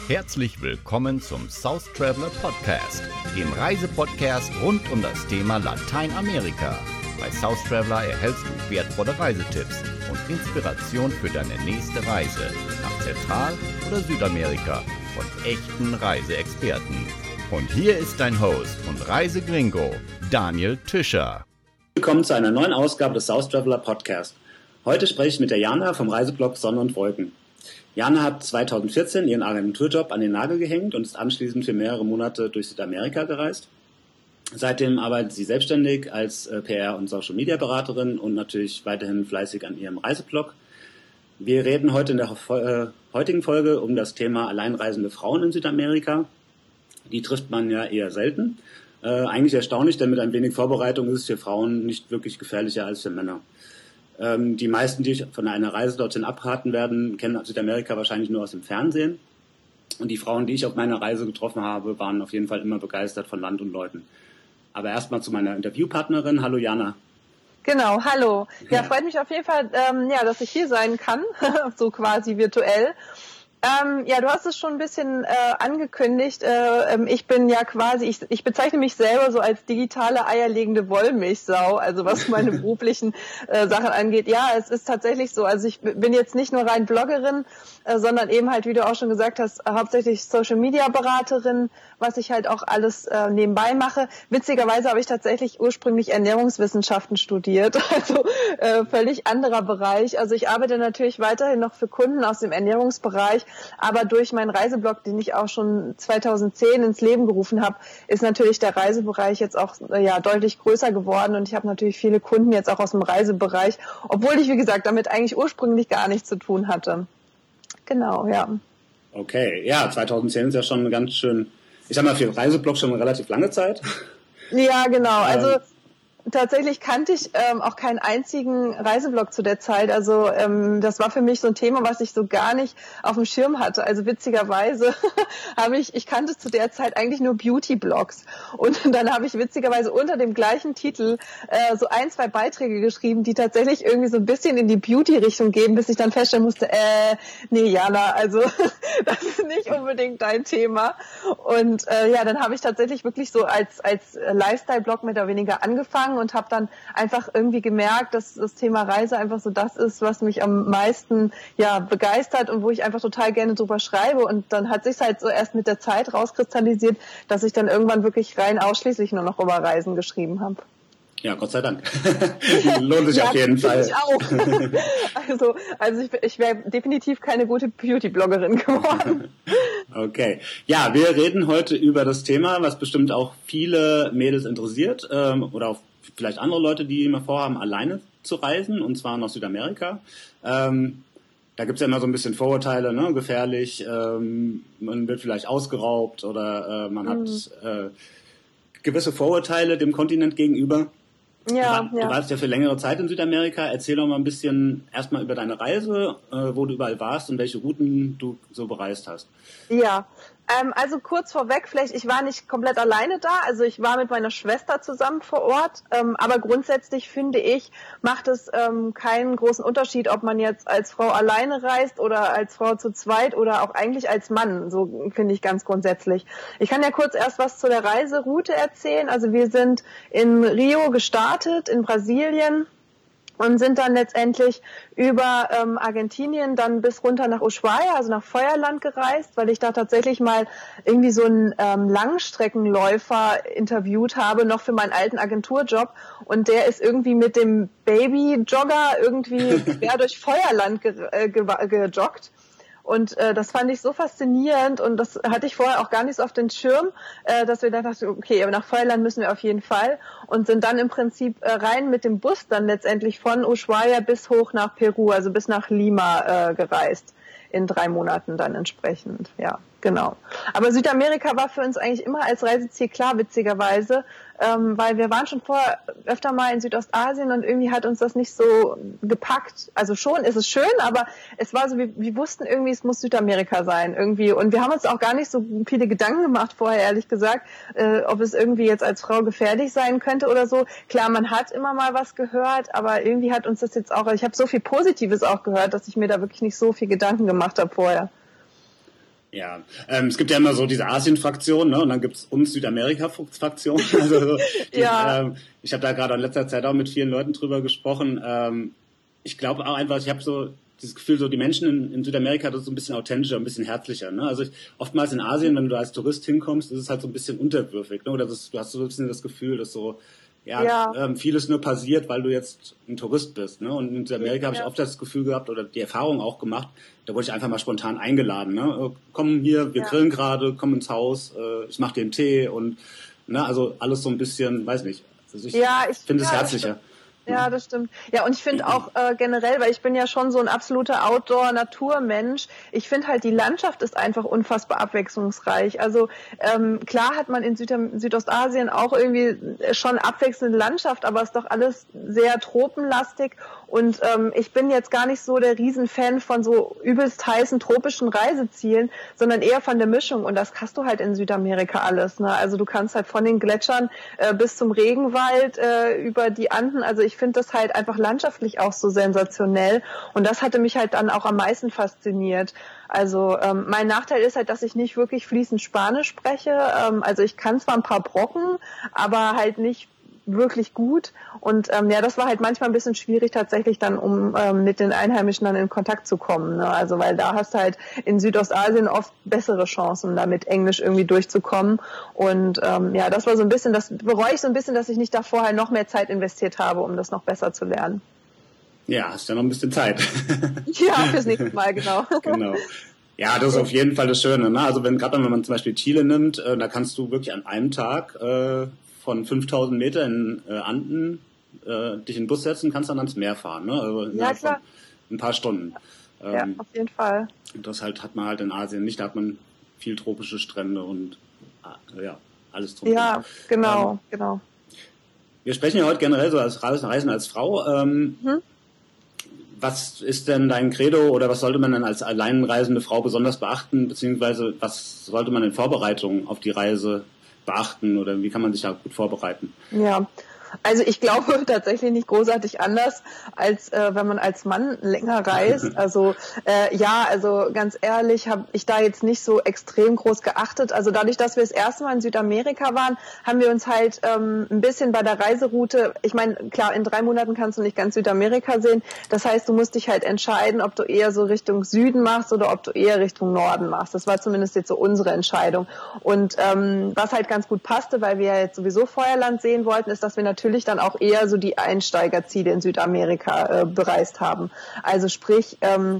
Herzlich willkommen zum South Traveler Podcast, dem Reisepodcast rund um das Thema Lateinamerika. Bei South Traveler erhältst du wertvolle Reisetipps und Inspiration für deine nächste Reise nach Zentral- oder Südamerika von echten Reiseexperten. Und hier ist dein Host und Reisegringo, Daniel Tischer. Willkommen zu einer neuen Ausgabe des South Traveler Podcast. Heute spreche ich mit der Jana vom Reiseblog Sonne und Wolken. Jana hat 2014 ihren Agenturjob an den Nagel gehängt und ist anschließend für mehrere Monate durch Südamerika gereist. Seitdem arbeitet sie selbstständig als PR- und Social-Media-Beraterin und natürlich weiterhin fleißig an ihrem Reiseblog. Wir reden heute in der heutigen Folge um das Thema alleinreisende Frauen in Südamerika. Die trifft man ja eher selten. Eigentlich erstaunlich, denn mit ein wenig Vorbereitung ist es für Frauen nicht wirklich gefährlicher als für Männer. Die meisten, die von einer Reise dorthin abraten werden, kennen Südamerika wahrscheinlich nur aus dem Fernsehen. Und die Frauen, die ich auf meiner Reise getroffen habe, waren auf jeden Fall immer begeistert von Land und Leuten. Aber erstmal zu meiner Interviewpartnerin. Hallo Jana. Genau, hallo. Ja, freut mich auf jeden Fall, dass ich hier sein kann, so quasi virtuell. Ja, du hast es schon ein bisschen angekündigt. Ich bin ja quasi, ich bezeichne mich selber so als digitale eierlegende Wollmilchsau, also was meine beruflichen Sachen angeht. Ja, es ist tatsächlich so. Also ich bin jetzt nicht nur rein Bloggerin, sondern eben halt, wie du auch schon gesagt hast, hauptsächlich Social-Media-Beraterin, was ich halt auch alles nebenbei mache. Witzigerweise habe ich tatsächlich ursprünglich Ernährungswissenschaften studiert, also völlig anderer Bereich. Also ich arbeite natürlich weiterhin noch für Kunden aus dem Ernährungsbereich, aber durch meinen Reiseblog, den ich auch schon 2010 ins Leben gerufen habe, ist natürlich der Reisebereich jetzt auch deutlich größer geworden und ich habe natürlich viele Kunden jetzt auch aus dem Reisebereich, obwohl ich, wie gesagt, damit eigentlich ursprünglich gar nichts zu tun hatte. Genau, ja. Okay, ja, 2010 ist ja schon eine ganz schön, ich sag mal, für den Reiseblog schon eine relativ lange Zeit. Ja, genau, also tatsächlich kannte ich auch keinen einzigen Reiseblog zu der Zeit. Also das war für mich so ein Thema, was ich so gar nicht auf dem Schirm hatte. Also witzigerweise ich kannte zu der Zeit eigentlich nur Beauty-Blogs. Und dann habe ich witzigerweise unter dem gleichen Titel so 1-2 Beiträge geschrieben, die tatsächlich irgendwie so ein bisschen in die Beauty-Richtung gehen, bis ich dann feststellen musste, nee, Jana, also das ist nicht unbedingt dein Thema. Und dann habe ich tatsächlich wirklich so als Lifestyle-Blog mehr oder weniger angefangen und habe dann einfach irgendwie gemerkt, dass das Thema Reise einfach so das ist, was mich am meisten begeistert und wo ich einfach total gerne drüber schreibe. Und dann hat sich halt so erst mit der Zeit rauskristallisiert, dass ich dann irgendwann wirklich rein ausschließlich nur noch über Reisen geschrieben habe. Ja, Gott sei Dank. Lohnt sich auf jeden Fall. Ich auch. Also ich wäre definitiv keine gute Beauty-Bloggerin geworden. Okay. Ja, wir reden heute über das Thema, was bestimmt auch viele Mädels interessiert, oder auch vielleicht andere Leute, die immer vorhaben, alleine zu reisen, und zwar nach Südamerika. Da gibt's ja immer so ein bisschen Vorurteile, ne? Gefährlich, man wird vielleicht ausgeraubt oder man hat gewisse Vorurteile dem Kontinent gegenüber. Du warst ja für längere Zeit in Südamerika. Erzähl doch mal ein bisschen erstmal über deine Reise, wo du überall warst und welche Routen du so bereist hast. Ja, also kurz vorweg, vielleicht, ich war nicht komplett alleine da, also ich war mit meiner Schwester zusammen vor Ort, aber grundsätzlich finde ich, macht es keinen großen Unterschied, ob man jetzt als Frau alleine reist oder als Frau zu zweit oder auch eigentlich als Mann, so finde ich ganz grundsätzlich. Ich kann ja kurz erst was zu der Reiseroute erzählen, also wir sind in Rio gestartet, in Brasilien, und sind dann letztendlich über Argentinien dann bis runter nach Ushuaia, also nach Feuerland gereist, weil ich da tatsächlich mal irgendwie so einen Langstreckenläufer interviewt habe, noch für meinen alten Agenturjob. Und der ist irgendwie mit dem Baby-Jogger irgendwie quer durch Feuerland gejoggt. Und das fand ich so faszinierend und das hatte ich vorher auch gar nicht so auf den Schirm, dass wir dann dachten, okay, aber nach Feuerland müssen wir auf jeden Fall und sind dann im Prinzip rein mit dem Bus dann letztendlich von Ushuaia bis hoch nach Peru, also bis nach Lima gereist. In 3 Monaten dann entsprechend, ja, genau. Aber Südamerika war für uns eigentlich immer als Reiseziel klar, witzigerweise, weil wir waren schon vorher öfter mal in Südostasien und irgendwie hat uns das nicht so gepackt. Also schon ist es schön, aber es war so, wir wussten irgendwie, es muss Südamerika sein irgendwie. Und wir haben uns auch gar nicht so viele Gedanken gemacht vorher, ehrlich gesagt, ob es irgendwie jetzt als Frau gefährlich sein könnte oder so. Klar, man hat immer mal was gehört, aber irgendwie hat uns das jetzt auch, ich habe so viel Positives auch gehört, dass ich mir da wirklich nicht so viel Gedanken gemacht habe vorher. Ja, es gibt ja immer so diese Asien-Fraktion, ne? Und dann gibt's uns Südamerika-Fraktion. Also Ja. ich habe da gerade in letzter Zeit auch mit vielen Leuten drüber gesprochen. Ich glaube auch einfach, ich habe so dieses Gefühl, so die Menschen in Südamerika, das ist so ein bisschen authentischer, ein bisschen herzlicher. Ne? Also oftmals in Asien, wenn du da als Tourist hinkommst, ist es halt so ein bisschen unterwürfig. Ne? Oder du hast so ein bisschen das Gefühl, dass so vieles nur passiert, weil du jetzt ein Tourist bist. Ne? Und in Südamerika habe ich oft das Gefühl gehabt oder die Erfahrung auch gemacht, da wurde ich einfach mal spontan eingeladen. Ne? Komm hier, wir grillen gerade, komm ins Haus, ich mache dir einen Tee und also alles so ein bisschen, weiß nicht. Also ich finde es herzlicher. Ja, das stimmt. Ja, und ich finde auch generell, weil ich bin ja schon so ein absoluter Outdoor-Naturmensch, ich finde halt, die Landschaft ist einfach unfassbar abwechslungsreich. Also klar hat man in Südostasien auch irgendwie schon abwechselnde Landschaft, aber es ist doch alles sehr tropenlastig. Und ich bin jetzt gar nicht so der Riesenfan von so übelst heißen tropischen Reisezielen, sondern eher von der Mischung. Und das hast du halt in Südamerika alles. Ne? Also du kannst halt von den Gletschern bis zum Regenwald über die Anden. Also ich finde das halt einfach landschaftlich auch so sensationell. Und das hatte mich halt dann auch am meisten fasziniert. Also mein Nachteil ist halt, dass ich nicht wirklich fließend Spanisch spreche. Also ich kann zwar ein paar Brocken, aber halt nicht wirklich gut. Und das war halt manchmal ein bisschen schwierig tatsächlich dann, um mit den Einheimischen dann in Kontakt zu kommen. Ne? Also weil da hast du halt in Südostasien oft bessere Chancen, da mit Englisch irgendwie durchzukommen. Und das war so ein bisschen, das bereue ich so ein bisschen, dass ich nicht da vorher noch mehr Zeit investiert habe, um das noch besser zu lernen. Ja, hast ja noch ein bisschen Zeit. Ja, fürs nächste Mal, genau. Genau. Ja, das ist auf jeden Fall das Schöne. Ne? Also gerade wenn man zum Beispiel Chile nimmt, da kannst du wirklich an einem Tag von 5000 Meter in Anden dich in den Bus setzen, kannst dann ans Meer fahren. Ne? Also klar. Ein paar Stunden. Ja, auf jeden Fall. Das hat man halt in Asien nicht. Da hat man viel tropische Strände und alles drum. Ja, genau. Wir sprechen ja heute generell so als Reisen als Frau. Was ist denn dein Credo oder was sollte man denn als alleinreisende Frau besonders beachten, beziehungsweise was sollte man in Vorbereitung auf die Reise beachten oder wie kann man sich da gut vorbereiten? Ja, also ich glaube tatsächlich nicht großartig anders, als wenn man als Mann länger reist. Also also ganz ehrlich habe ich da jetzt nicht so extrem groß geachtet. Also dadurch, dass wir das erste Mal in Südamerika waren, haben wir uns halt ein bisschen bei der Reiseroute, ich meine, klar, in 3 Monaten kannst du nicht ganz Südamerika sehen. Das heißt, du musst dich halt entscheiden, ob du eher so Richtung Süden machst oder ob du eher Richtung Norden machst. Das war zumindest jetzt so unsere Entscheidung. Und was halt ganz gut passte, weil wir ja jetzt sowieso Feuerland sehen wollten, ist, dass wir natürlich dann auch eher so die Einsteigerziele in Südamerika bereist haben. Also sprich,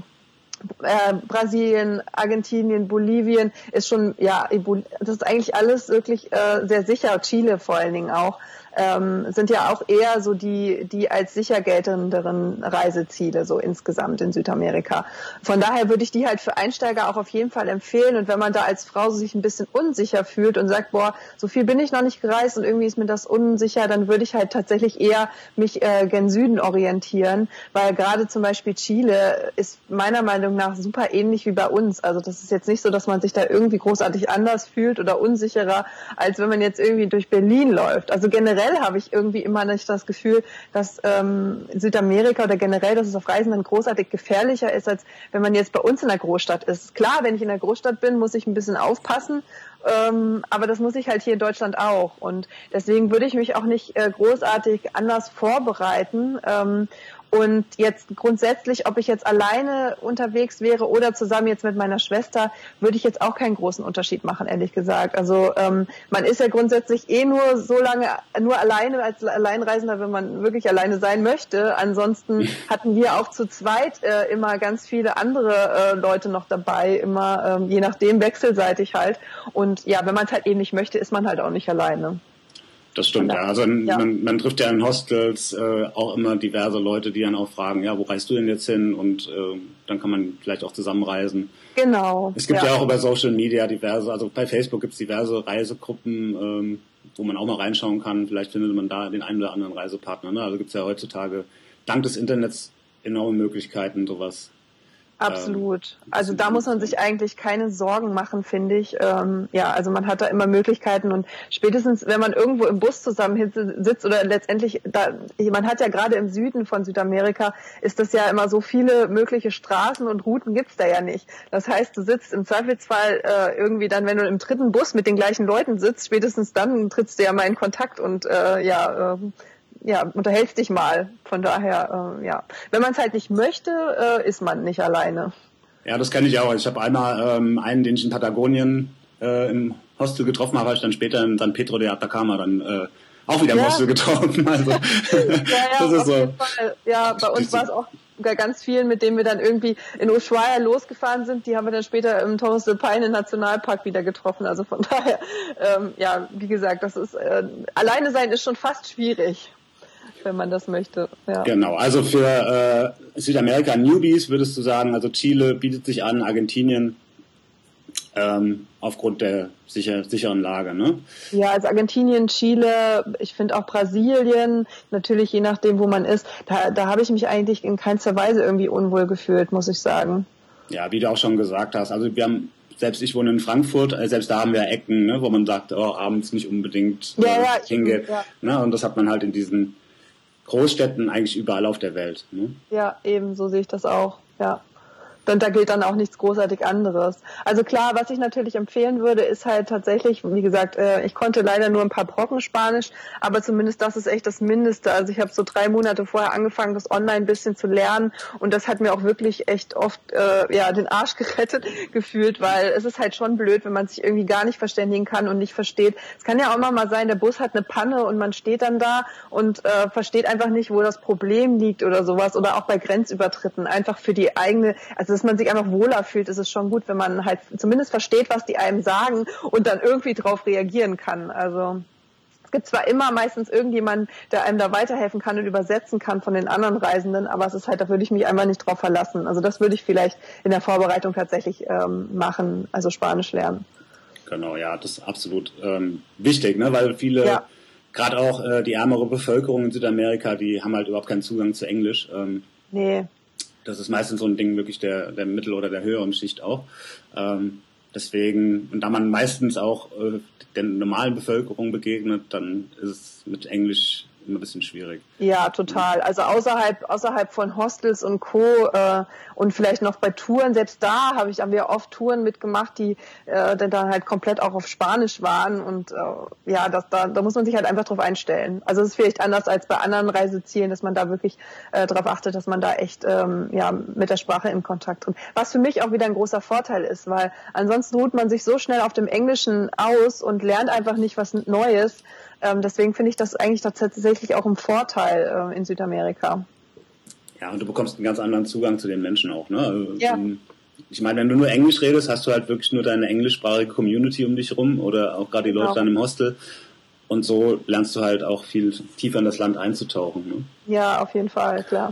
Brasilien, Argentinien, Bolivien ist schon, das ist eigentlich alles wirklich sehr sicher. Chile vor allen Dingen auch. Sind ja auch eher so die als sicher geltenderen Reiseziele so insgesamt in Südamerika. Von daher würde ich die halt für Einsteiger auch auf jeden Fall empfehlen. Und wenn man da als Frau sich ein bisschen unsicher fühlt und sagt, boah, so viel bin ich noch nicht gereist und irgendwie ist mir das unsicher, dann würde ich halt tatsächlich eher mich gen Süden orientieren, weil gerade zum Beispiel Chile ist meiner Meinung nach super ähnlich wie bei uns. Also das ist jetzt nicht so, dass man sich da irgendwie großartig anders fühlt oder unsicherer, als wenn man jetzt irgendwie durch Berlin läuft. Also generell habe ich irgendwie immer nicht das Gefühl, dass Südamerika oder generell, dass es auf Reisen dann großartig gefährlicher ist, als wenn man jetzt bei uns in der Großstadt ist. Klar, wenn ich in der Großstadt bin, muss ich ein bisschen aufpassen, aber das muss ich halt hier in Deutschland auch. Und deswegen würde ich mich auch nicht großartig anders vorbereiten. Und jetzt grundsätzlich, ob ich jetzt alleine unterwegs wäre oder zusammen jetzt mit meiner Schwester, würde ich jetzt auch keinen großen Unterschied machen, ehrlich gesagt. Also man ist ja grundsätzlich nur so lange nur alleine als Alleinreisender, wenn man wirklich alleine sein möchte. Ansonsten hatten wir auch zu zweit immer ganz viele andere Leute noch dabei, immer je nachdem wechselseitig halt. Und ja, wenn man es halt eben nicht möchte, ist man halt auch nicht alleine. Das stimmt, ja. Also man trifft ja in Hostels auch immer diverse Leute, die dann auch fragen, ja, wo reist du denn jetzt hin? Und dann kann man vielleicht auch zusammenreisen. Genau. Es gibt ja auch über Social Media diverse, also bei Facebook gibt es diverse Reisegruppen, wo man auch mal reinschauen kann. Vielleicht findet man da den einen oder anderen Reisepartner. Ne? Also gibt es ja heutzutage dank des Internets enorme Möglichkeiten, sowas Absolut. Also da muss man sich eigentlich keine Sorgen machen, finde ich. Also man hat da immer Möglichkeiten und spätestens, wenn man irgendwo im Bus zusammen sitzt oder letztendlich, man hat ja gerade im Süden von Südamerika, ist das ja immer so viele mögliche Straßen und Routen gibt's da ja nicht. Das heißt, du sitzt im Zweifelsfall irgendwie dann, wenn du im dritten Bus mit den gleichen Leuten sitzt, spätestens dann trittst du ja mal in Kontakt und unterhältst dich mal. Von daher, wenn man es halt nicht möchte, ist man nicht alleine. Ja, das kenne ich auch. Ich habe einmal einen, den ich in Patagonien im Hostel getroffen habe ich dann später in San Pedro de Atacama dann auch wieder im Hostel getroffen. Also, das ist so. Ja, bei uns war es auch ganz vielen, mit denen wir dann irgendwie in Ushuaia losgefahren sind, die haben wir dann später im Torres del Paine Nationalpark wieder getroffen. Also von daher, wie gesagt, das ist alleine sein ist schon fast schwierig, wenn man das möchte. Ja. Genau, also für Südamerika Newbies würdest du sagen, also Chile bietet sich an, Argentinien aufgrund der sicheren Lage, ne? Ja, also Argentinien, Chile, ich finde auch Brasilien, natürlich je nachdem, wo man ist, da habe ich mich eigentlich in keinster Weise irgendwie unwohl gefühlt, muss ich sagen. Ja, wie du auch schon gesagt hast, also selbst ich wohne in Frankfurt, selbst da haben wir Ecken, ne, wo man sagt, abends nicht unbedingt hingeht. Ja. Ne, und das hat man halt in diesen Großstädten eigentlich überall auf der Welt. Ne? Ja, eben, so sehe ich das auch, ja. Und da gilt dann auch nichts großartig anderes. Also klar, was ich natürlich empfehlen würde, ist halt tatsächlich, wie gesagt, ich konnte leider nur ein paar Brocken Spanisch, aber zumindest das ist echt das Mindeste. Also ich habe so 3 Monate vorher angefangen, das online ein bisschen zu lernen und das hat mir auch wirklich echt oft den Arsch gerettet gefühlt, weil es ist halt schon blöd, wenn man sich irgendwie gar nicht verständigen kann und nicht versteht. Es kann ja auch immer mal sein, der Bus hat eine Panne und man steht dann da und versteht einfach nicht, wo das Problem liegt oder sowas oder auch bei Grenzübertritten. Einfach für die eigene, also dass man sich einfach wohler fühlt, ist es schon gut, wenn man halt zumindest versteht, was die einem sagen und dann irgendwie drauf reagieren kann. Also es gibt zwar immer meistens irgendjemanden, der einem da weiterhelfen kann und übersetzen kann von den anderen Reisenden, aber es ist halt, da würde ich mich einfach nicht drauf verlassen. Also das würde ich vielleicht in der Vorbereitung tatsächlich machen, also Spanisch lernen. Genau, ja, das ist absolut wichtig, ne, weil viele, gerade auch die ärmere Bevölkerung in Südamerika, die haben halt überhaupt keinen Zugang zu Englisch. Nee. Das ist meistens so ein Ding wirklich der Mittel- oder der höheren Schicht auch. Deswegen, und da man meistens auch der normalen Bevölkerung begegnet, dann ist es mit Englisch immer ein bisschen schwierig. Ja, total. Also außerhalb von Hostels und Co. Und vielleicht noch bei Touren, selbst da haben wir oft Touren mitgemacht, die dann halt komplett auch auf Spanisch waren und da muss man sich halt einfach drauf einstellen. Also es ist vielleicht anders als bei anderen Reisezielen, dass man da wirklich darauf achtet, dass man da echt mit der Sprache in Kontakt tritt. Was für mich auch wieder ein großer Vorteil ist, weil ansonsten ruht man sich so schnell auf dem Englischen aus und lernt einfach nicht was Neues. Deswegen finde ich das eigentlich tatsächlich auch ein Vorteil in Südamerika. Ja, und du bekommst einen ganz anderen Zugang zu den Menschen auch, ne? Also, ja. Ich meine, wenn du nur Englisch redest, hast du halt wirklich nur deine englischsprachige Community um dich rum oder auch gerade die Leute dann im Hostel. Und so lernst du halt auch viel tiefer in das Land einzutauchen. Ne? Ja, auf jeden Fall, klar.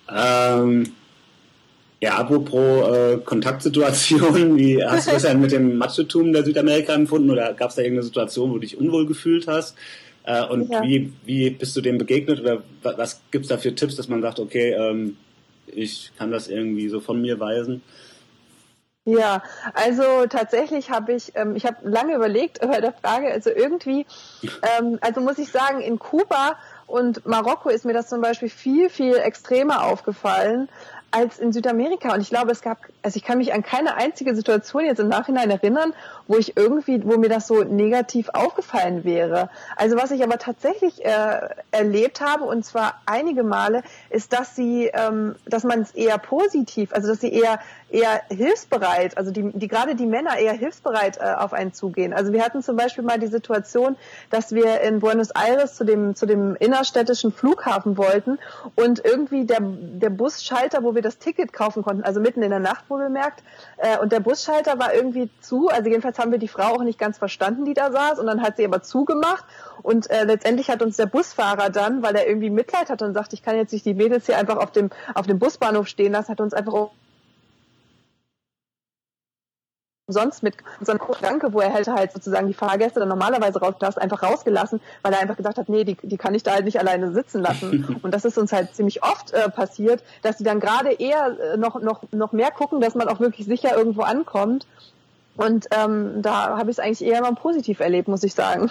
Apropos Kontaktsituationen, wie hast du das denn mit dem Macho-Tum der Südamerika empfunden oder gab es da irgendeine Situation, wo du dich unwohl gefühlt hast? Wie bist du dem begegnet oder was gibt's da für Tipps, dass man sagt, okay, ich kann das irgendwie so von mir weisen? Ja, also tatsächlich habe ich habe lange überlegt bei der Frage, also irgendwie, also muss ich sagen, in Kuba und Marokko ist mir das zum Beispiel viel, viel extremer aufgefallen als in Südamerika. Und ich glaube, ich kann mich an keine einzige Situation jetzt im Nachhinein erinnern, wo mir das so negativ aufgefallen wäre. Also was ich aber tatsächlich erlebt habe, und zwar einige Male, ist, dass man es eher positiv, also dass sie eher hilfsbereit, also gerade die Männer eher hilfsbereit auf einen zugehen. Also wir hatten zum Beispiel mal die Situation, dass wir in Buenos Aires zu dem innerstädtischen Flughafen wollten und irgendwie der Busschalter, wo wir das Ticket kaufen konnten, also mitten in der Nacht wohlgemerkt, und der Busschalter war irgendwie zu, also jedenfalls haben wir die Frau auch nicht ganz verstanden, die da saß, und dann hat sie aber zugemacht und letztendlich hat uns der Busfahrer dann, weil er irgendwie Mitleid hatte und sagt, ich kann jetzt nicht die Mädels hier einfach auf dem Busbahnhof stehen lassen, hat uns einfach umsonst mit so einer Schranke, wo er hätte halt sozusagen die Fahrgäste dann normalerweise einfach rausgelassen, weil er einfach gesagt hat, nee, die kann ich da halt nicht alleine sitzen lassen. Und das ist uns halt ziemlich oft passiert, dass die dann gerade eher noch mehr gucken, dass man auch wirklich sicher irgendwo ankommt. Und da habe ich es eigentlich eher mal positiv erlebt, muss ich sagen.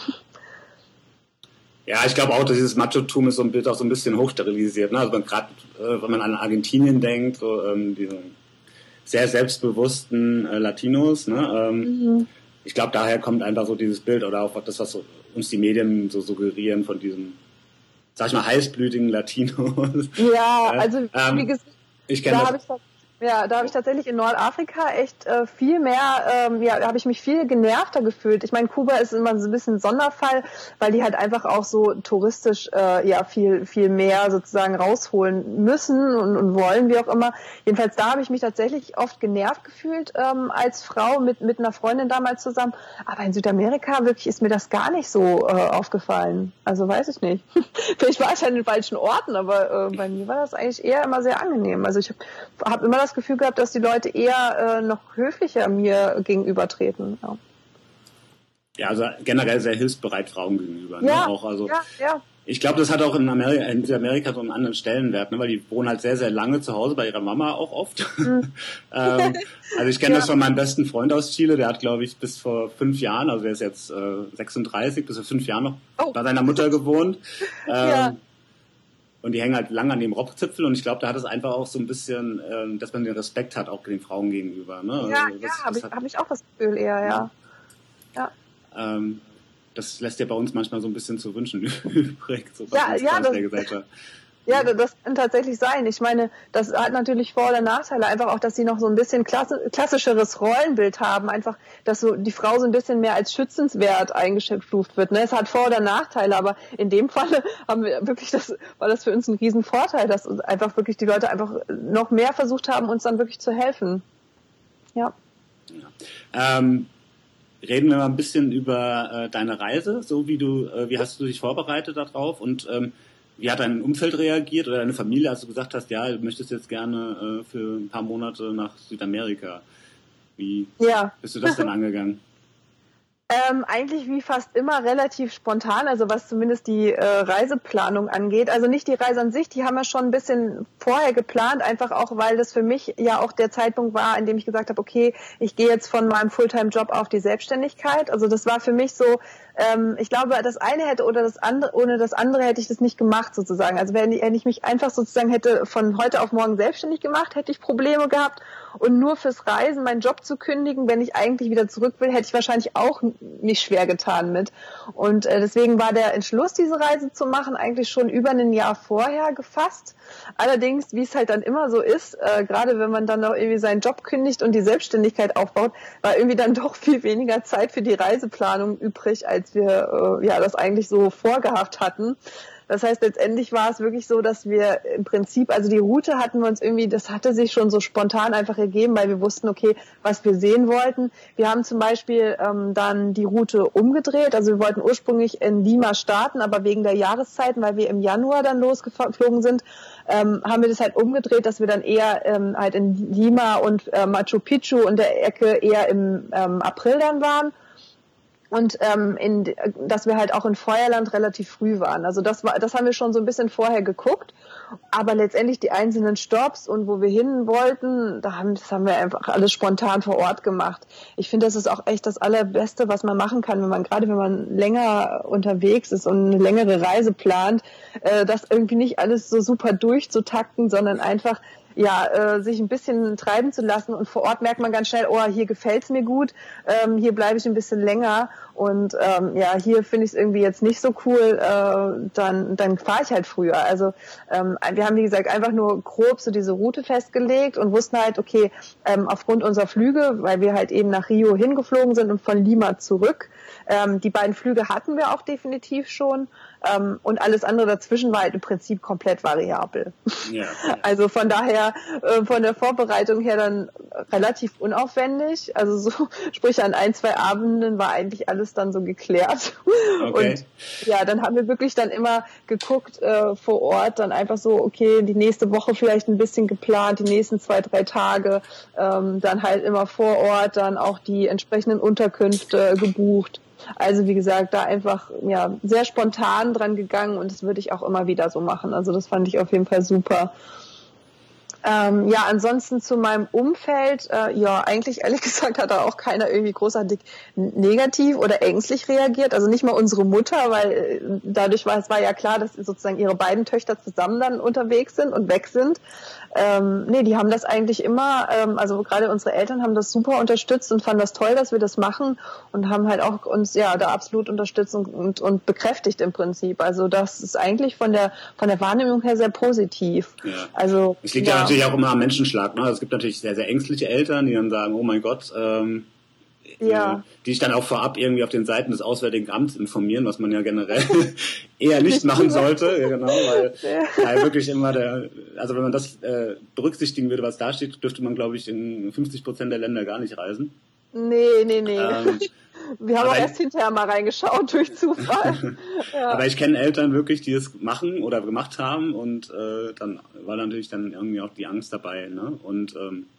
Ja, ich glaube auch, dass dieses Macho-Tum ist wird auch so ein bisschen hochsterilisiert. Ne? Also gerade wenn man an Argentinien denkt, so diese sehr selbstbewussten Latinos. Ne? Ich glaube, daher kommt einfach so dieses Bild oder auch das, was uns die Medien so suggerieren von diesem, sag ich mal, heißblütigen Latinos. Ja, also wie gesagt, ich kenne das. Da habe ich tatsächlich in Nordafrika echt viel mehr, habe ich mich viel genervter gefühlt. Ich meine, Kuba ist immer so ein bisschen ein Sonderfall, weil die halt einfach auch so touristisch viel mehr sozusagen rausholen müssen und wollen, wie auch immer. Jedenfalls da habe ich mich tatsächlich oft genervt gefühlt als Frau mit einer Freundin damals zusammen. Aber in Südamerika wirklich ist mir das gar nicht so aufgefallen. Also weiß ich nicht. Vielleicht war ich an den falschen Orten, aber bei mir war das eigentlich eher immer sehr angenehm. Also ich habe immer das Gefühl gehabt, dass die Leute eher noch höflicher mir gegenübertreten. Ja. Ja, also generell sehr hilfsbereit Frauen gegenüber. Ne? Ja, auch, also, ja. Ich glaube, das hat auch in Südamerika so einen anderen Stellenwert, ne? Weil die wohnen halt sehr, sehr lange zu Hause, bei ihrer Mama auch oft. Also ich kenne das von meinem besten Freund aus Chile, der hat, glaube ich, bis vor 5 Jahren, also der ist jetzt 36, bis vor 5 Jahren noch bei seiner Mutter gewohnt. Und die hängen halt lang an dem Rockzipfel und ich glaube, da hat es einfach auch so ein bisschen, dass man den Respekt hat, auch den Frauen gegenüber. Ne? Ja, also hab ich auch das Gefühl eher, ja. Das lässt ja bei uns manchmal so ein bisschen zu wünschen übrig, so bei das, der Gesellschaft. Ja, das kann tatsächlich sein. Ich meine, das hat natürlich Vor- oder Nachteile. Einfach auch, dass sie noch so ein bisschen klassischeres Rollenbild haben. Einfach, dass so die Frau so ein bisschen mehr als schützenswert eingestuft wird. Ne? Es hat Vor- oder Nachteile, aber in dem Falle haben wir wirklich war das für uns ein Riesenvorteil, dass uns einfach wirklich die Leute einfach noch mehr versucht haben, uns dann wirklich zu helfen. Ja. Reden wir mal ein bisschen über deine Reise, so wie hast du dich vorbereitet darauf und wie hat dein Umfeld reagiert oder deine Familie, als du gesagt hast, ja, du möchtest jetzt gerne für ein paar Monate nach Südamerika? Wie bist du das denn angegangen? Eigentlich wie fast immer relativ spontan, also was zumindest die Reiseplanung angeht. Also nicht die Reise an sich, die haben wir schon ein bisschen vorher geplant, einfach auch, weil das für mich ja auch der Zeitpunkt war, in dem ich gesagt habe, okay, ich gehe jetzt von meinem Fulltime-Job auf die Selbstständigkeit. Also das war für mich so, ich glaube, das eine hätte oder das andere, ohne das andere hätte ich das nicht gemacht sozusagen. Also wenn ich mich einfach sozusagen hätte von heute auf morgen selbstständig gemacht, hätte ich Probleme gehabt. Und nur fürs Reisen meinen Job zu kündigen, wenn ich eigentlich wieder zurück will, hätte ich wahrscheinlich auch mich schwer getan mit. Und deswegen war der Entschluss, diese Reise zu machen, eigentlich schon über ein Jahr vorher gefasst. Allerdings, wie es halt dann immer so ist, gerade wenn man dann noch irgendwie seinen Job kündigt und die Selbstständigkeit aufbaut, war irgendwie dann doch viel weniger Zeit für die Reiseplanung übrig, als wir das eigentlich so vorgehabt hatten. Das heißt, letztendlich war es wirklich so, dass wir im Prinzip, also die Route hatten wir uns irgendwie, das hatte sich schon so spontan einfach ergeben, weil wir wussten, okay, was wir sehen wollten. Wir haben zum Beispiel dann die Route umgedreht, also wir wollten ursprünglich in Lima starten, aber wegen der Jahreszeiten, weil wir im Januar dann losgeflogen sind, haben wir das halt umgedreht, dass wir dann eher halt in Lima und Machu Picchu und der Ecke eher im April dann waren. Und dass wir halt auch in Feuerland relativ früh waren. Also das haben wir schon so ein bisschen vorher geguckt. Aber letztendlich die einzelnen Stops und wo wir hin wollten, das haben wir einfach alles spontan vor Ort gemacht. Ich finde, das ist auch echt das Allerbeste, was man machen kann, wenn man länger unterwegs ist und eine längere Reise plant, das irgendwie nicht alles so super durchzutakten, sondern einfach sich ein bisschen treiben zu lassen und vor Ort merkt man ganz schnell, hier gefällt's mir gut, hier bleibe ich ein bisschen länger und hier finde ich es irgendwie jetzt nicht so cool, dann fahre ich halt früher. Also wir haben, wie gesagt, einfach nur grob so diese Route festgelegt und wussten halt, okay, aufgrund unserer Flüge, weil wir halt eben nach Rio hingeflogen sind und von Lima zurück, die beiden Flüge hatten wir auch definitiv schon. Und alles andere dazwischen war halt im Prinzip komplett variabel. Ja. Also von daher, von der Vorbereitung her dann relativ unaufwendig. Also so, sprich an 1-2 Abenden war eigentlich alles dann so geklärt. Okay. Und ja, dann haben wir wirklich dann immer geguckt vor Ort, dann einfach so, okay, die nächste Woche vielleicht ein bisschen geplant, die nächsten 2-3 Tage, dann halt immer vor Ort, dann auch die entsprechenden Unterkünfte gebucht. Also wie gesagt, da einfach sehr spontan dran gegangen und das würde ich auch immer wieder so machen. Also das fand ich auf jeden Fall super. Ansonsten zu meinem Umfeld, eigentlich ehrlich gesagt hat da auch keiner irgendwie großartig negativ oder ängstlich reagiert. Also nicht mal unsere Mutter, weil dadurch war ja klar, dass sozusagen ihre beiden Töchter zusammen dann unterwegs sind und weg sind. Die haben das eigentlich immer, also gerade unsere Eltern haben das super unterstützt und fanden das toll, dass wir das machen und haben halt auch uns da absolut unterstützt und bekräftigt im Prinzip. Also das ist eigentlich von der Wahrnehmung her sehr positiv. Ja. Also es liegt ja natürlich auch immer am Menschenschlag. Ne? Also es gibt natürlich sehr, sehr ängstliche Eltern, die dann sagen, oh mein Gott, die sich dann auch vorab irgendwie auf den Seiten des Auswärtigen Amts informieren, was man ja generell eher nicht machen sollte, ja, genau, weil wirklich immer also wenn man das berücksichtigen würde, was da steht, dürfte man, glaube ich, in 50% der Länder gar nicht reisen. Nee. Wir haben auch erst hinterher mal reingeschaut durch Zufall. Ja. Aber ich kenne Eltern wirklich, die es machen oder gemacht haben und dann war natürlich dann irgendwie auch die Angst dabei, ne? Und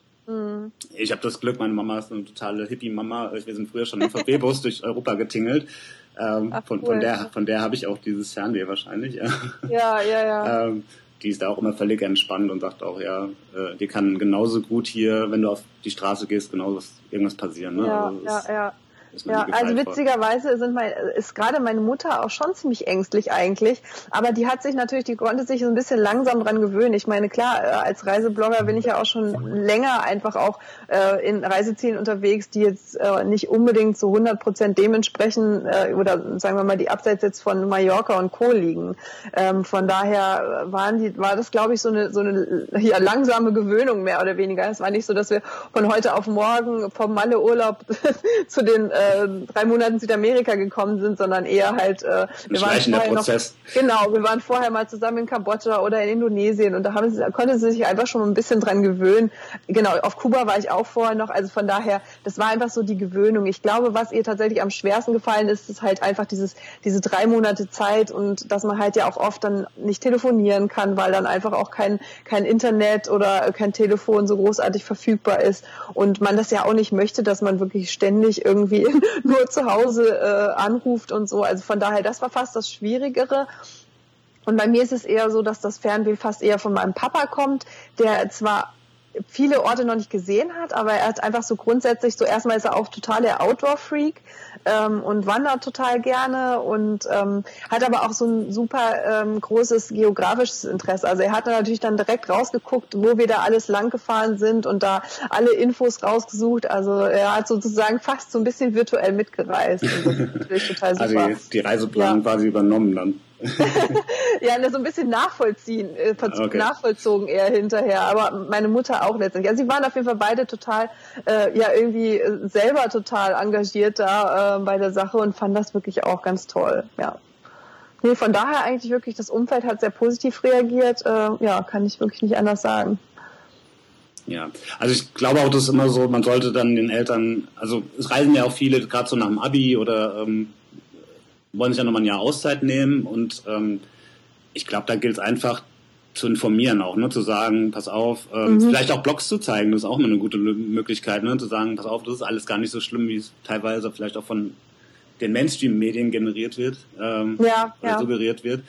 ich habe das Glück, meine Mama ist eine totale Hippie-Mama. Wir sind früher schon im VW-Bus durch Europa getingelt. Von der habe ich auch dieses Fernweh wahrscheinlich. Ja. Die ist da auch immer völlig entspannt und sagt auch, dir kann genauso gut hier, wenn du auf die Straße gehst, irgendwas passieren. Ne? Also witzigerweise ist gerade meine Mutter auch schon ziemlich ängstlich eigentlich, aber die konnte sich so ein bisschen langsam dran gewöhnen. Ich meine, klar, als Reiseblogger bin ich ja auch schon länger einfach auch in Reisezielen unterwegs, die jetzt nicht unbedingt zu 100% dementsprechend oder sagen wir mal, die abseits jetzt von Mallorca und Co. liegen. Von daher war das, glaube ich, so eine langsame Gewöhnung mehr oder weniger. Es war nicht so, dass wir von heute auf morgen vom Malle-Urlaub zu den 3 Monaten Südamerika gekommen sind, sondern eher halt wir waren vorher mal zusammen in Kambodscha oder in Indonesien und da konnte sie sich einfach schon ein bisschen dran gewöhnen. Genau, auf Kuba war ich auch vorher noch, also von daher, das war einfach so die Gewöhnung. Ich glaube, was ihr tatsächlich am schwersten gefallen ist halt einfach diese 3 Monate Zeit und dass man halt ja auch oft dann nicht telefonieren kann, weil dann einfach auch kein Internet oder kein Telefon so großartig verfügbar ist und man das ja auch nicht möchte, dass man wirklich ständig irgendwie nur zu Hause anruft und so. Also von daher, das war fast das Schwierigere. Und bei mir ist es eher so, dass das Fernweh fast eher von meinem Papa kommt, der zwar viele Orte noch nicht gesehen hat, aber er hat einfach so grundsätzlich, so erstmal ist er auch total der Outdoor-Freak und wandert total gerne und hat aber auch so ein super großes geografisches Interesse. Also er hat natürlich dann direkt rausgeguckt, wo wir da alles lang gefahren sind und da alle Infos rausgesucht. Also er hat sozusagen fast so ein bisschen virtuell mitgereist. Und das ist natürlich total super. Also die Reiseplanung quasi übernommen dann. So ein bisschen nachvollzogen eher hinterher, aber meine Mutter auch letztendlich. Also sie waren auf jeden Fall beide total, irgendwie selber total engagiert da bei der Sache und fanden das wirklich auch ganz toll, ja. Nee, von daher eigentlich wirklich, das Umfeld hat sehr positiv reagiert, kann ich wirklich nicht anders sagen. Ja, also ich glaube auch, das ist immer so, man sollte dann den Eltern, also es reisen ja auch viele, gerade so nach dem Abi oder wollen sich ja nochmal ein Jahr Auszeit nehmen und ich glaube, da gilt es einfach zu informieren auch, ne, zu sagen, pass auf, vielleicht auch Blogs zu zeigen, das ist auch mal eine gute Möglichkeit, ne, zu sagen, pass auf, das ist alles gar nicht so schlimm, wie es teilweise vielleicht auch von den Mainstream-Medien generiert wird, oder suggeriert wird.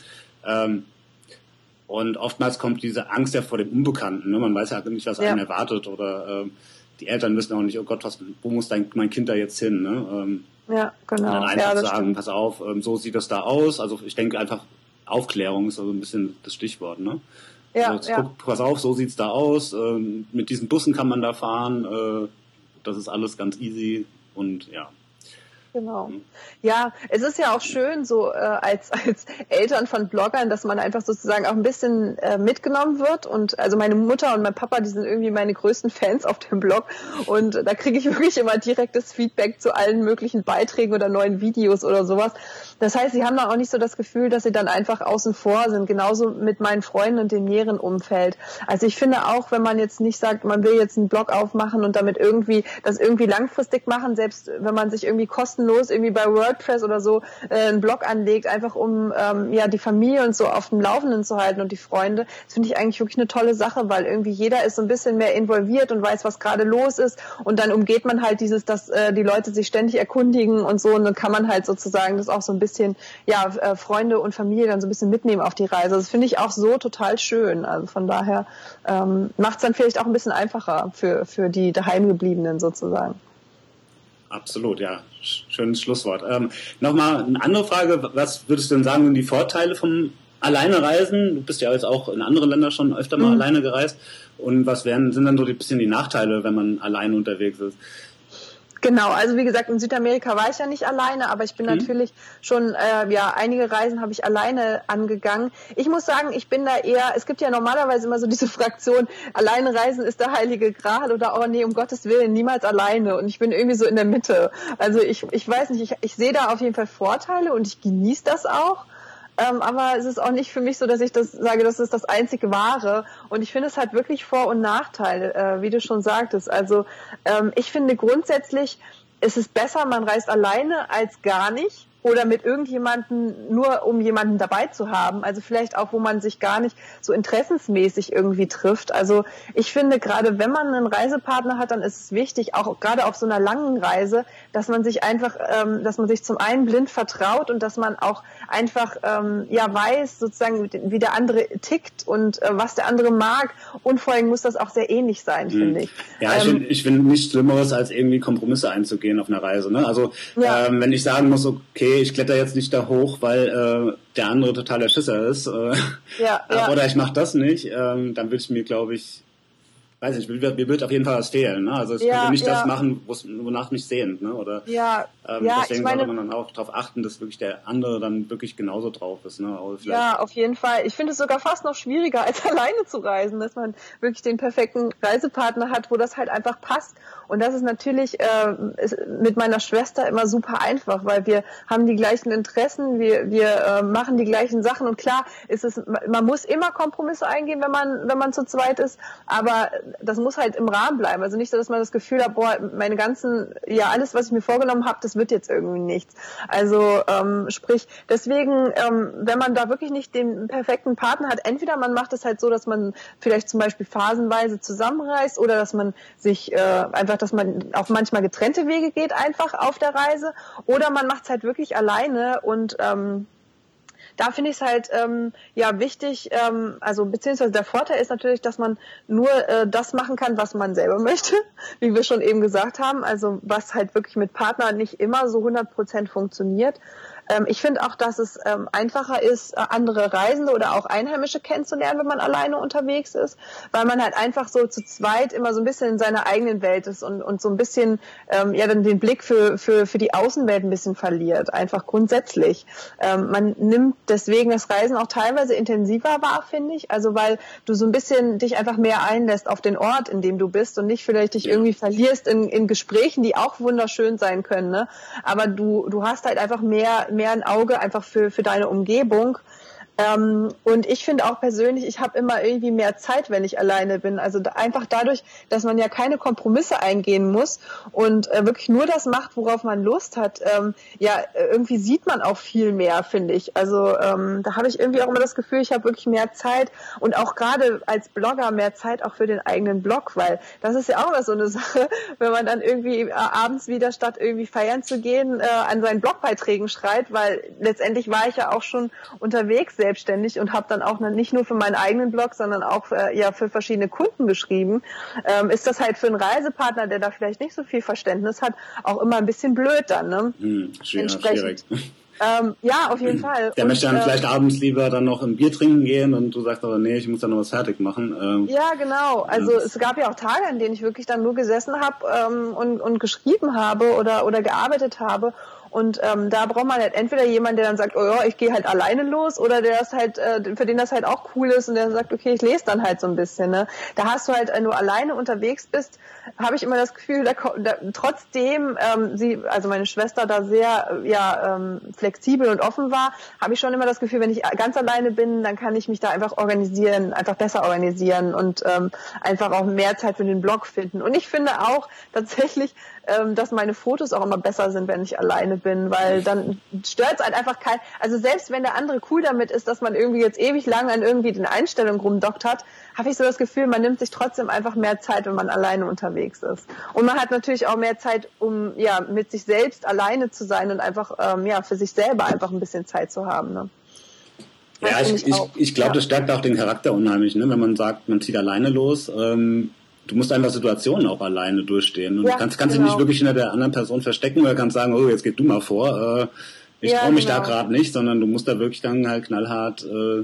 Und oftmals kommt diese Angst ja vor dem Unbekannten, ne, man weiß ja nicht, was einen erwartet oder die Eltern wissen auch nicht, oh Gott, wo muss mein Kind da jetzt hin, ne? Ja, genau. Und dann einfach sagen, stimmt. Pass auf, so sieht das da aus. Also ich denke einfach, Aufklärung ist so ein bisschen das Stichwort, ne? Guck, pass auf, so sieht's da aus. Mit diesen Bussen kann man da fahren. Das ist alles ganz easy und ja. Genau. Ja, es ist ja auch schön, so als Eltern von Bloggern, dass man einfach sozusagen auch ein bisschen mitgenommen wird. Und also meine Mutter und mein Papa, die sind irgendwie meine größten Fans auf dem Blog. Und da kriege ich wirklich immer direktes Feedback zu allen möglichen Beiträgen oder neuen Videos oder sowas. Das heißt, sie haben dann auch nicht so das Gefühl, dass sie dann einfach außen vor sind. Genauso mit meinen Freunden und dem näheren Umfeld. Also ich finde auch, wenn man jetzt nicht sagt, man will jetzt einen Blog aufmachen und damit das irgendwie langfristig machen, selbst wenn man sich irgendwie kostenlos irgendwie bei WordPress oder so einen Blog anlegt, einfach um die Familie und so auf dem Laufenden zu halten und die Freunde. Das finde ich eigentlich wirklich eine tolle Sache, weil irgendwie jeder ist so ein bisschen mehr involviert und weiß, was gerade los ist, und dann umgeht man halt dass die Leute sich ständig erkundigen und so, und dann kann man halt sozusagen das auch so ein bisschen, Freunde und Familie dann so ein bisschen mitnehmen auf die Reise. Das finde ich auch so total schön. Also von daher macht es dann vielleicht auch ein bisschen einfacher für die Daheimgebliebenen sozusagen. Absolut, ja. Schönes Schlusswort. Nochmal eine andere Frage. Was würdest du denn sagen, sind die Vorteile vom Alleinereisen? Du bist ja jetzt auch in andere Länder schon öfter mal alleine gereist. Und was sind dann so ein bisschen die Nachteile, wenn man alleine unterwegs ist? Genau, also wie gesagt, in Südamerika war ich ja nicht alleine, aber ich bin natürlich schon, einige Reisen habe ich alleine angegangen. Ich muss sagen, ich bin da eher, es gibt ja normalerweise immer so diese Fraktion, alleine reisen ist der heilige Gral oder, oh nee, um Gottes Willen, niemals alleine. Und ich bin irgendwie so in der Mitte. Also ich weiß nicht, ich sehe da auf jeden Fall Vorteile und ich genieße das auch. Aber es ist auch nicht für mich so, dass ich das sage, das ist das einzig Wahre. Und ich finde, es hat wirklich Vor- und Nachteile, wie du schon sagtest. Also ich finde grundsätzlich, ist es besser, man reist alleine als gar nicht. Oder mit irgendjemanden, nur um jemanden dabei zu haben. Also vielleicht auch, wo man sich gar nicht so interessensmäßig irgendwie trifft. Also ich finde, gerade wenn man einen Reisepartner hat, dann ist es wichtig, auch gerade auf so einer langen Reise, dass man sich einfach, dass man sich zum einen blind vertraut und dass man auch einfach weiß, sozusagen, wie der andere tickt und was der andere mag. Und vor allem muss das auch sehr ähnlich sein, finde ich. Ja, ich finde nichts Schlimmeres, als irgendwie Kompromisse einzugehen auf einer Reise. Ne? Also wenn ich sagen muss, okay, ich kletter jetzt nicht da hoch, weil der andere total der Schisser ist, oder ich mache das nicht, dann würde ich mir, glaube ich, weiß nicht, mir wird auf jeden Fall was fehlen. Ne? Also ich könnte nicht das machen, wonach mich sehnt. Ne? Oder, deswegen sollte man dann auch darauf achten, dass wirklich der andere dann wirklich genauso drauf ist. Ne? Ja, auf jeden Fall. Ich finde es sogar fast noch schwieriger, als alleine zu reisen, dass man wirklich den perfekten Reisepartner hat, wo das halt einfach passt. Und das ist natürlich mit meiner Schwester immer super einfach, weil wir haben die gleichen Interessen, wir machen die gleichen Sachen, und klar ist es, man muss immer Kompromisse eingehen, wenn man zu zweit ist, aber das muss halt im Rahmen bleiben. Also nicht so, dass man das Gefühl hat, meine ganzen, alles, was ich mir vorgenommen habe, das wird jetzt irgendwie nichts. Also sprich, deswegen, wenn man da wirklich nicht den perfekten Partner hat, entweder man macht es halt so, dass man vielleicht zum Beispiel phasenweise zusammenreist, oder dass man sich dass man auch manchmal getrennte Wege geht einfach auf der Reise, oder man macht es halt wirklich alleine. Und da finde ich es halt wichtig, beziehungsweise der Vorteil ist natürlich, dass man nur das machen kann, was man selber möchte, wie wir schon eben gesagt haben, also was halt wirklich mit Partnern nicht immer so 100% funktioniert. Ich finde auch, dass es einfacher ist, andere Reisende oder auch Einheimische kennenzulernen, wenn man alleine unterwegs ist, weil man halt einfach so zu zweit immer so ein bisschen in seiner eigenen Welt ist und so ein bisschen dann den Blick für die Außenwelt ein bisschen verliert, einfach grundsätzlich. Man nimmt deswegen das Reisen auch teilweise intensiver wahr, finde ich, also weil du so ein bisschen dich einfach mehr einlässt auf den Ort, in dem du bist, und nicht vielleicht dich irgendwie verlierst in Gesprächen, die auch wunderschön sein können, ne? Aber du hast halt einfach mehr ein Auge einfach für deine Umgebung. Und ich finde auch persönlich, ich habe immer irgendwie mehr Zeit, wenn ich alleine bin. Also einfach dadurch, dass man ja keine Kompromisse eingehen muss und wirklich nur das macht, worauf man Lust hat. Irgendwie sieht man auch viel mehr, finde ich. Also da habe ich irgendwie auch immer das Gefühl, ich habe wirklich mehr Zeit, und auch gerade als Blogger mehr Zeit auch für den eigenen Blog, weil das ist ja auch immer so eine Sache, wenn man dann irgendwie abends wieder, statt irgendwie feiern zu gehen, an seinen Blogbeiträgen schreit, weil letztendlich war ich ja auch schon unterwegs selbstständig und habe dann auch nicht nur für meinen eigenen Blog, sondern auch für verschiedene Kunden geschrieben, ist das halt für einen Reisepartner, der da vielleicht nicht so viel Verständnis hat, auch immer ein bisschen blöd dann. Ne? Schwierig. Ja, auf jeden Fall. Der möchte dann vielleicht abends lieber dann noch ein Bier trinken gehen und du sagst aber, nee, ich muss dann noch was fertig machen. Ja, genau. Also es gab ja auch Tage, an denen ich wirklich dann nur gesessen habe und geschrieben habe oder gearbeitet habe. Und da braucht man halt entweder jemanden, der dann sagt, oh ja, ich gehe halt alleine los, oder der ist halt, für den das halt auch cool ist und der sagt, okay, ich lese dann halt so ein bisschen. Ne? Da hast du halt, wenn du alleine unterwegs bist, habe ich immer das Gefühl, trotzdem also meine Schwester da sehr flexibel und offen war, habe ich schon immer das Gefühl, wenn ich ganz alleine bin, dann kann ich mich da einfach besser organisieren und einfach auch mehr Zeit für den Blog finden. Und ich finde auch tatsächlich, dass meine Fotos auch immer besser sind, wenn ich alleine bin, weil dann stört es halt einfach also selbst wenn der andere cool damit ist, dass man irgendwie jetzt ewig lang an irgendwie den Einstellungen rumdockt hat, habe ich so das Gefühl, man nimmt sich trotzdem einfach mehr Zeit, wenn man alleine unterwegs ist. Und man hat natürlich auch mehr Zeit, um mit sich selbst alleine zu sein und einfach für sich selber einfach ein bisschen Zeit zu haben. Ne? Ja, ich glaube, das stärkt auch den Charakter unheimlich, ne? Wenn man sagt, man zieht alleine los. Du musst einfach Situationen auch alleine durchstehen. Und du kannst dich nicht wirklich hinter der anderen Person verstecken oder kannst sagen, oh, jetzt geh du mal vor. Ich traue mich da gerade nicht, sondern du musst da wirklich dann halt knallhart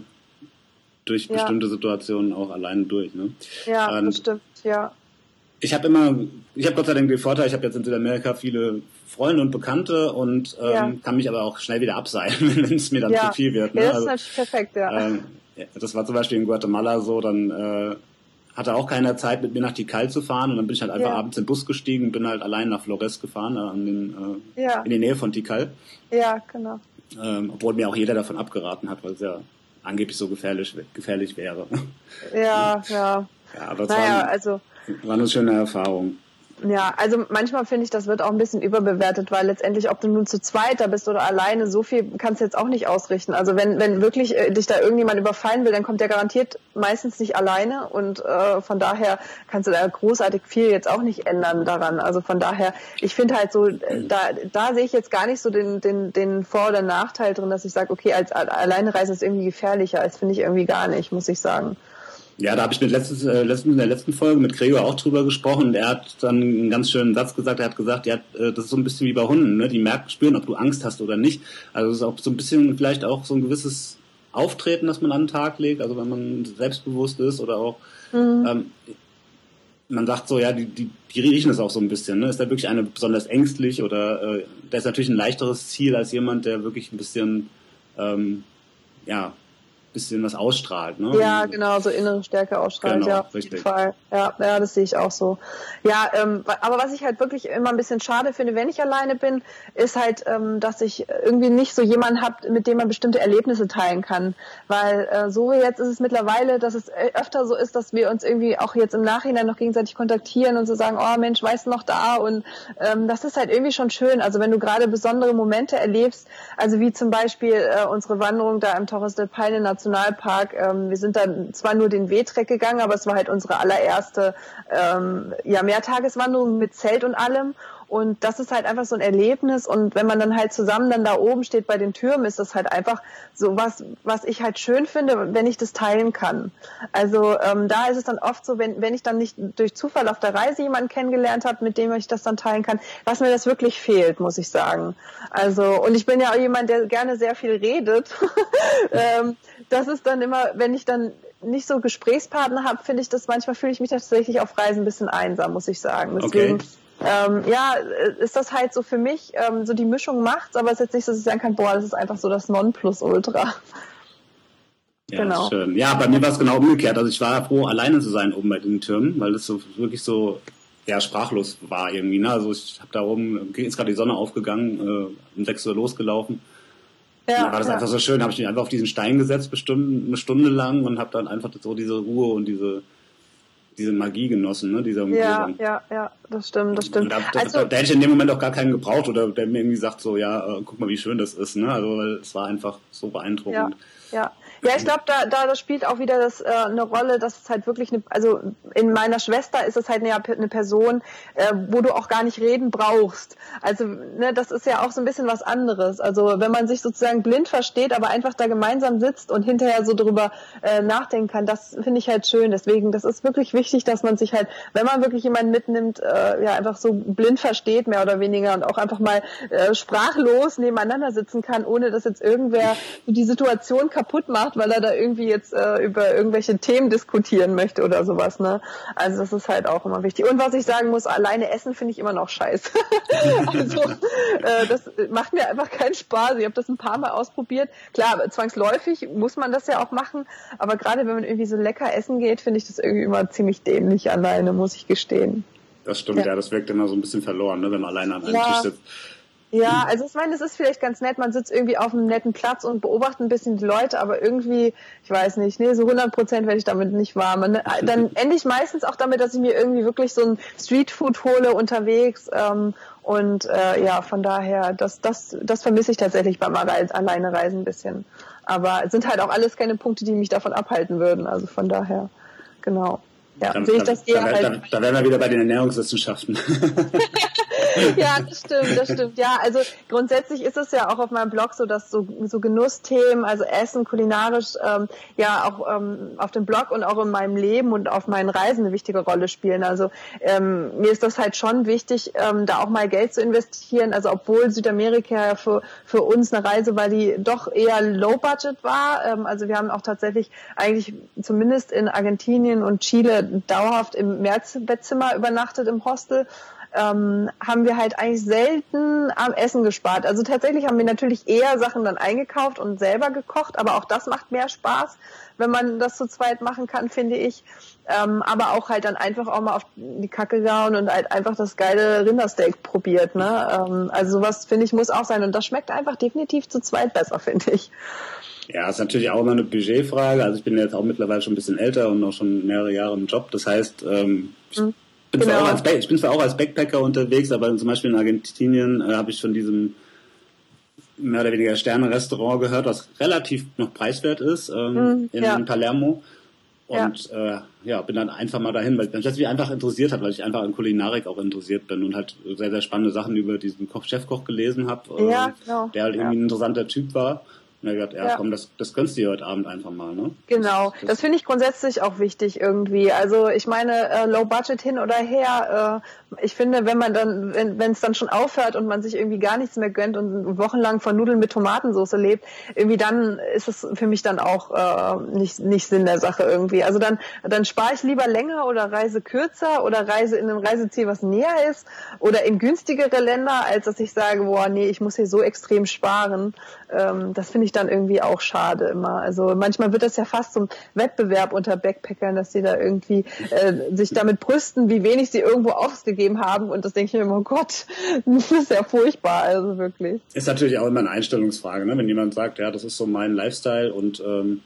durch bestimmte Situationen auch alleine durch. Ne? Ja, das stimmt, ja. Ich habe Gott sei Dank den Vorteil, ich habe jetzt in Südamerika viele Freunde und Bekannte und kann mich aber auch schnell wieder abseilen, wenn es mir dann zu viel wird. Ne? Ja, das ist natürlich perfekt, ja. Das war zum Beispiel in Guatemala so, dann hatte auch keiner Zeit, mit mir nach Tikal zu fahren und dann bin ich halt einfach abends in den Bus gestiegen und bin halt allein nach Flores gefahren, in die Nähe von Tikal. Ja, genau. Obwohl mir auch jeder davon abgeraten hat, weil es ja angeblich so gefährlich wäre. Ja. Ja, aber es war eine schöne Erfahrung. Ja, also manchmal finde ich, das wird auch ein bisschen überbewertet, weil letztendlich, ob du nun zu zweit da bist oder alleine, so viel kannst du jetzt auch nicht ausrichten. Also wenn wirklich dich da irgendjemand überfallen will, dann kommt der garantiert meistens nicht alleine und von daher kannst du da großartig viel jetzt auch nicht ändern daran. Also von daher, ich finde halt so, da sehe ich jetzt gar nicht so den Vor- oder Nachteil drin, dass ich sage, okay, als Alleinereise ist irgendwie gefährlicher. Das finde ich irgendwie gar nicht, muss ich sagen. Ja, da habe ich in der letzten Folge mit Gregor auch drüber gesprochen und er hat dann einen ganz schönen Satz gesagt. Er hat gesagt, das ist so ein bisschen wie bei Hunden, ne? Die spüren, ob du Angst hast oder nicht. Also es ist auch so ein bisschen vielleicht auch so ein gewisses Auftreten, das man an den Tag legt, also wenn man selbstbewusst ist oder auch man sagt so, ja, die riechen es auch so ein bisschen, ne? Ist da wirklich einer besonders ängstlich oder der ist natürlich ein leichteres Ziel als jemand, der wirklich ein bisschen bisschen was ausstrahlt, ne? Ja, genau, so innere Stärke ausstrahlt, genau, ja, auf jeden Fall. Ja, das sehe ich auch so. Ja, aber was ich halt wirklich immer ein bisschen schade finde, wenn ich alleine bin, ist halt, dass ich irgendwie nicht so jemanden habe, mit dem man bestimmte Erlebnisse teilen kann. Weil so wie jetzt ist es mittlerweile, dass es öfter so ist, dass wir uns irgendwie auch jetzt im Nachhinein noch gegenseitig kontaktieren und so sagen, oh Mensch, weißt du noch da? Und das ist halt irgendwie schon schön. Also wenn du gerade besondere Momente erlebst, also wie zum Beispiel unsere Wanderung da im Torres del Paine Nationalpark. Wir sind dann zwar nur den Wehtrek gegangen, aber es war halt unsere allererste Mehrtageswanderung mit Zelt und allem. Und das ist halt einfach so ein Erlebnis. Und wenn man dann halt zusammen dann da oben steht bei den Türmen, ist das halt einfach so was ich halt schön finde, wenn ich das teilen kann. Also da ist es dann oft so, wenn ich dann nicht durch Zufall auf der Reise jemanden kennengelernt habe, mit dem ich das dann teilen kann, was mir das wirklich fehlt, muss ich sagen. Also, und ich bin ja auch jemand, der gerne sehr viel redet. Das ist dann immer, wenn ich dann nicht so Gesprächspartner habe, fühle ich mich tatsächlich auf Reisen ein bisschen einsam, muss ich sagen. Deswegen, ist das halt so für mich, so die Mischung macht's, aber es ist jetzt nicht so, dass ich sagen kann, boah, das ist einfach so das Nonplusultra. Ja, genau. Schön. Ja, bei mir war es genau umgekehrt. Also ich war froh, alleine zu sein oben bei den Türmen, weil das so wirklich so sprachlos war irgendwie. Ne? Also ich habe da oben, ist gerade die Sonne aufgegangen, um 6 Uhr losgelaufen. Ja, war das einfach so schön, habe ich mich einfach auf diesen Stein gesetzt, bestimmt eine Stunde lang und habe dann einfach so diese Ruhe und diese Magie genossen, ne, dieser Umgebung. Ja, das stimmt. Und da hätte ich in dem Moment auch gar keinen gebraucht oder der mir irgendwie sagt so, guck mal, wie schön das ist, ne, also es war einfach so beeindruckend. Ja, ich glaube, da spielt auch wieder das eine Rolle, dass es halt wirklich also in meiner Schwester ist es halt eine Person, wo du auch gar nicht reden brauchst. Also ne, das ist ja auch so ein bisschen was anderes. Also wenn man sich sozusagen blind versteht, aber einfach da gemeinsam sitzt und hinterher so drüber nachdenken kann, das finde ich halt schön. Deswegen, das ist wirklich wichtig, dass man sich halt, wenn man wirklich jemanden mitnimmt, einfach so blind versteht, mehr oder weniger, und auch einfach mal sprachlos nebeneinander sitzen kann, ohne dass jetzt irgendwer die Situation kaputt macht, weil er da irgendwie jetzt über irgendwelche Themen diskutieren möchte oder sowas, ne? Also das ist halt auch immer wichtig. Und was ich sagen muss, alleine essen finde ich immer noch scheiße. Also das macht mir einfach keinen Spaß. Ich habe das ein paar Mal ausprobiert. Klar, zwangsläufig muss man das ja auch machen, aber gerade wenn man irgendwie so lecker essen geht, finde ich das irgendwie immer ziemlich dämlich alleine, muss ich gestehen. Das stimmt, ja, das wirkt immer so ein bisschen verloren, ne, wenn man alleine an einem Tisch sitzt. Ja, also ich meine, es ist vielleicht ganz nett, man sitzt irgendwie auf einem netten Platz und beobachtet ein bisschen die Leute, aber irgendwie, ich weiß nicht, so 100% werde ich damit nicht warm. Dann ende ich meistens auch damit, dass ich mir irgendwie wirklich so ein Streetfood hole unterwegs, und von daher, das vermisse ich tatsächlich beim alleine Reisen ein bisschen. Aber es sind halt auch alles keine Punkte, die mich davon abhalten würden, also von daher, genau. Ja, sehe ich das eher halt. Da wären wir wieder bei den Ernährungswissenschaften. Ja, das stimmt. Ja, also grundsätzlich ist es ja auch auf meinem Blog so, dass so Genussthemen, also Essen, kulinarisch, auch auf dem Blog und auch in meinem Leben und auf meinen Reisen eine wichtige Rolle spielen. Also mir ist das halt schon wichtig, da auch mal Geld zu investieren. Also obwohl Südamerika für uns eine Reise war, die doch eher low budget war. Also wir haben auch tatsächlich eigentlich zumindest in Argentinien und Chile dauerhaft im Mehrbettzimmer übernachtet im Hostel. Haben wir halt eigentlich selten am Essen gespart. Also tatsächlich haben wir natürlich eher Sachen dann eingekauft und selber gekocht, aber auch das macht mehr Spaß, wenn man das zu zweit machen kann, finde ich. Aber auch halt dann einfach auch mal auf die Kacke gehauen und halt einfach das geile Rindersteak probiert, ne? Also sowas, finde ich, muss auch sein. Und das schmeckt einfach definitiv zu zweit besser, finde ich. Ja, ist natürlich auch immer eine Budgetfrage. Also ich bin jetzt auch mittlerweile schon ein bisschen älter und auch schon mehrere Jahre im Job. Das heißt, ich bin zwar auch als Backpacker unterwegs, aber zum Beispiel in Argentinien habe ich von diesem mehr oder weniger Sterne-Restaurant gehört, was relativ noch preiswert ist, in Palermo. Und bin dann einfach mal dahin, weil das mich einfach interessiert hat, weil ich einfach in Kulinarik auch interessiert bin und halt sehr, sehr spannende Sachen über diesen Chefkoch gelesen habe, der halt irgendwie ein interessanter Typ war. Und er hat gesagt, komm, das gönnst du dir heute Abend einfach mal, ne? Genau, das finde ich grundsätzlich auch wichtig irgendwie. Also ich meine, Low Budget hin oder her, ich finde, wenn es dann schon aufhört und man sich irgendwie gar nichts mehr gönnt und wochenlang von Nudeln mit Tomatensauce lebt, irgendwie dann ist es für mich dann auch nicht Sinn der Sache irgendwie. Also dann spare ich lieber länger oder reise kürzer oder reise in ein Reiseziel, was näher ist oder in günstigere Länder, als dass ich sage, boah, nee, ich muss hier so extrem sparen. Das finde ich dann irgendwie auch schade immer. Also manchmal wird das ja fast zum Wettbewerb unter Backpackern, dass sie da irgendwie sich damit brüsten, wie wenig sie irgendwo ausgegeben haben, und das denke ich mir immer, oh Gott, das ist ja furchtbar, also wirklich. Ist natürlich auch immer eine Einstellungsfrage, ne? Wenn jemand sagt, ja, das ist so mein Lifestyle und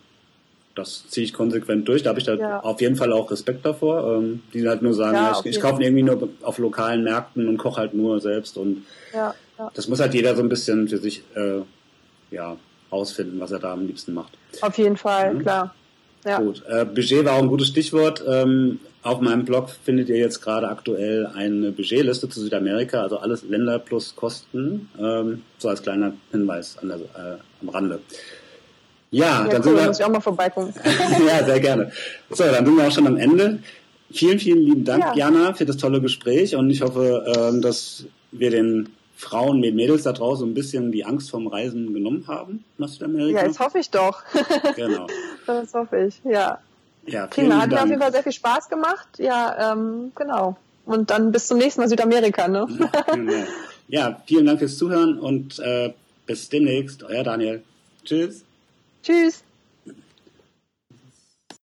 das ziehe ich konsequent durch, da habe ich da auf jeden Fall auch Respekt davor, die halt nur sagen, ich kaufe irgendwie nur auf lokalen Märkten und koche halt nur selbst, und das muss halt jeder so ein bisschen für sich rausfinden, was er da am liebsten macht. Auf jeden Fall, klar. Ja. Gut, Budget war auch ein gutes Stichwort. Auf meinem Blog findet ihr jetzt gerade aktuell eine Budgetliste zu Südamerika, also alles Länder plus Kosten, so als kleiner Hinweis am Rande. Ja, dann cool, muss ich auch mal vorbeikommen. Ja, sehr gerne. So, dann sind wir auch schon am Ende. Vielen, vielen lieben Dank, Jana, für das tolle Gespräch, und ich hoffe, dass wir den Frauen, Mädels da draußen ein bisschen die Angst vom Reisen genommen haben nach Südamerika. Ja, das hoffe ich doch. Genau. Das hoffe ich, ja. Ja, prima, hat mir auf jeden Fall sehr viel Spaß gemacht. Ja, genau. Und dann bis zum nächsten Mal Südamerika, ne? Genau. Ja, vielen Dank fürs Zuhören und bis demnächst. Euer Daniel. Tschüss. Tschüss.